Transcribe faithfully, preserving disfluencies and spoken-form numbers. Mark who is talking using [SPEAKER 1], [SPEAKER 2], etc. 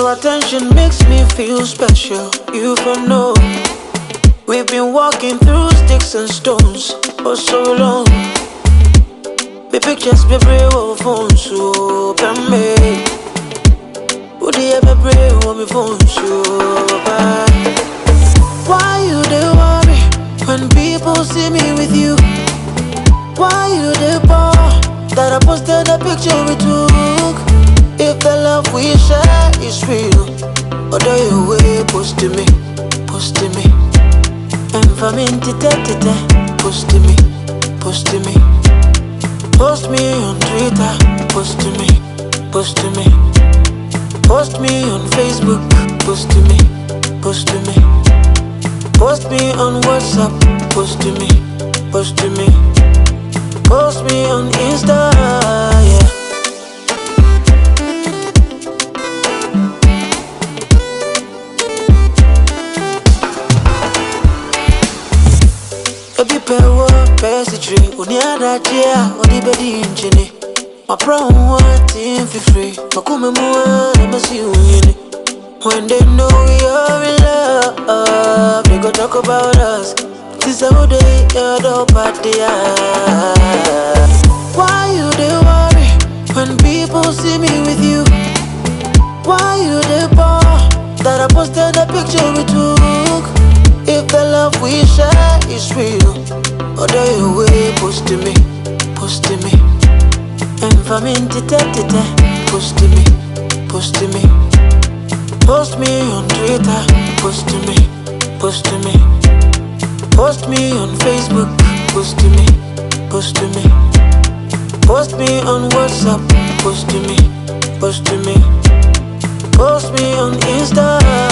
[SPEAKER 1] Your attention makes me feel special. You for know we've been walking through sticks and stones for so long. The pictures be brave on phone so can me. Would you ever brave on me phone so bad? Why you they worry when people see me with you? Why you they bore that I posted a picture we took? If the love we share is real, or do you way post to me, post to me? And for me, post to me, post to me. Post me on Twitter, post to me, post to me. Post me on Facebook, post to me, post to me. Post me on WhatsApp, post to me, post to me. Post me on Insta, yeah. Obi pewo pesitri Uniada chia Odi bedi inchini My brown one team for free Makume muwa Nemasi uyini When they know we are in love They go talk about us This is how they heard about the Why you they worry When people see me with you? Why you they bore That I posted a picture we took? If the love we share is real, or do you way post to me, post to me? And for me, post to me, post to me. Post me on Twitter, post to me, post to me. Post me on Facebook, post to me, post to me. Post me on WhatsApp, post to me, post to me. Post me on Insta.